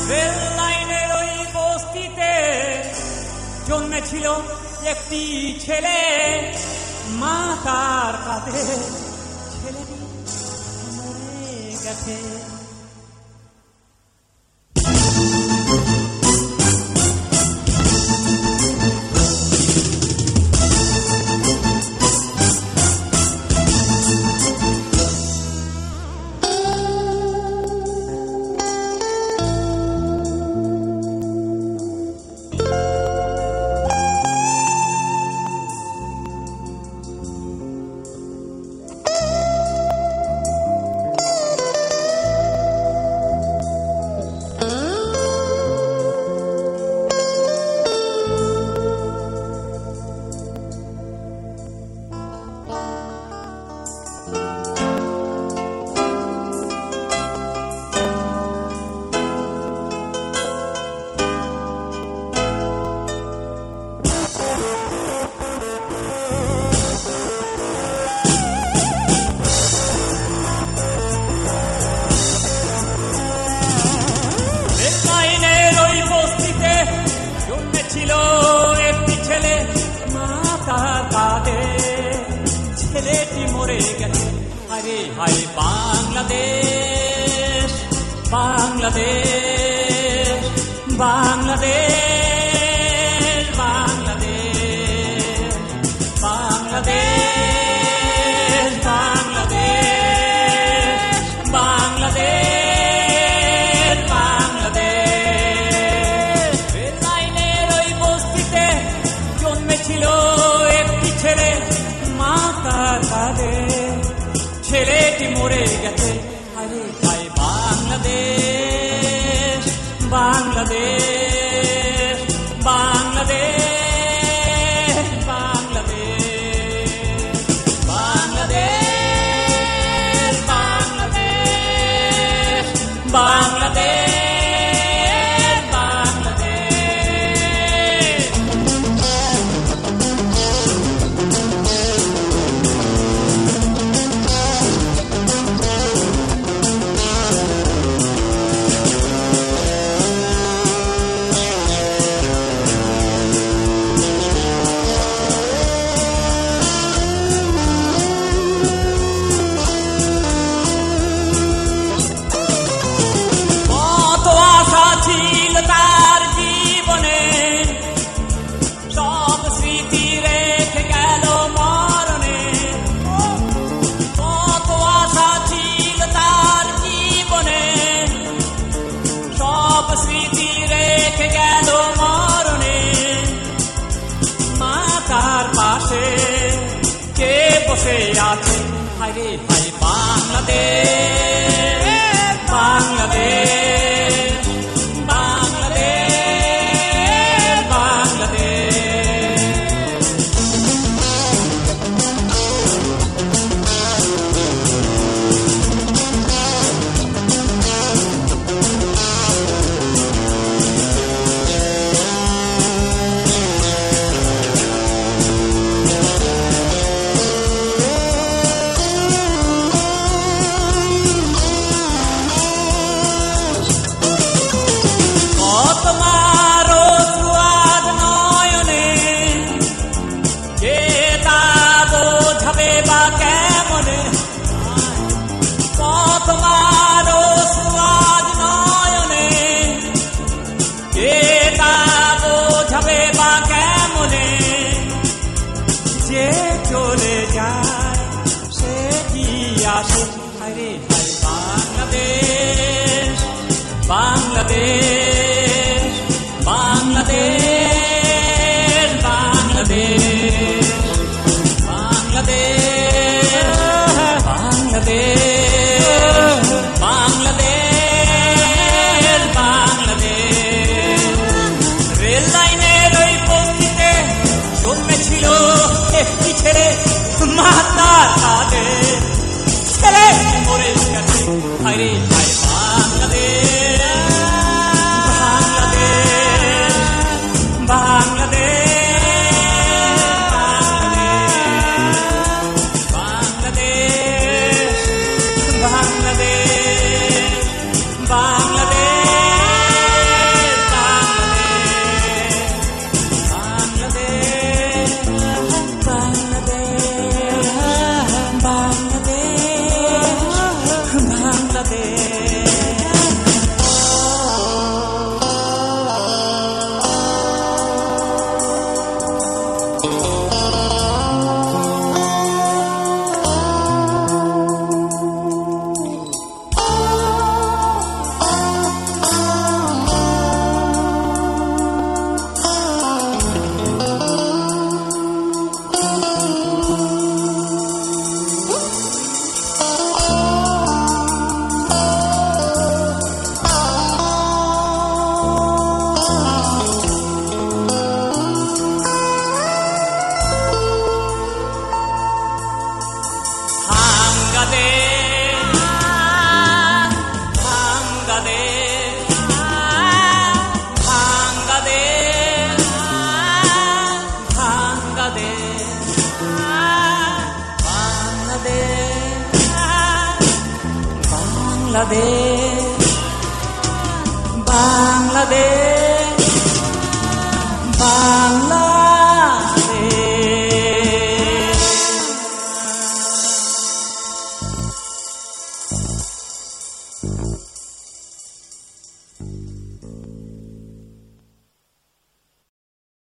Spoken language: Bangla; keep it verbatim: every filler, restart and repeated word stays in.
রেল লাইনের ওই বস্তিতে জন্মেছিল একটি ছেলে, মা তার কাঁধে, ছেলেটি মরে গেছে। ছেলেটি মরে গেছে। আরে হায় বাংলাদেশ, বাংলাদেশ, বাংলাদেশ, বাংলাদেশ, বাংলাদেশ, বাংলাদেশ, বাংলাদেশ, বাংলাদেশ। রেল লাইনের ওই বস্তিতে জন্মেছিল একটি ছেলে, মা তার কাঁধে, ছেলেটি মরে গেছে। আরে ভাই বাংলাদেশ, বাংলাদেশ, বাংলাদেশ, বাংলাদেশ, বাংলাদেশ, বাংলাদেশ, বাংলাদেশ। তার জীবনে সব স্মৃতি রেখে গেল মরণে, কত আশা ছিল তার জীবনে, সব স্মৃতি রেখে গেল মরণে। মা তার পাশে কে বসে আছে, হায় রে হায় বাংলাদেশ, বাংলাদেশ, যে চলে যায় সে কি আসে। আরে হায় বাংলাদেশ, বাংলাদেশ, বাংলাদেশ, বাংলাদেশ, বাংলাদেশ, বাংলাদেশ, বাংলাদেশ, বাংলাদেশ। রেল লাইনের ওই বস্তিতে জন্মেছিল একটি ছেলে, মা তার কাঁধে, ছেলে মরে গেছে। আরে হায় বাংলাদেশ, বাংলাদেশ, বাংলাদেশ, বাংলাদেশ, বাংলাদেশ, বাংলাদেশ। বাংলাদেশ বাংলাদেশ বাংলাদেশ বাংলাদেশ বাংলাদেশ বাংলাদেশ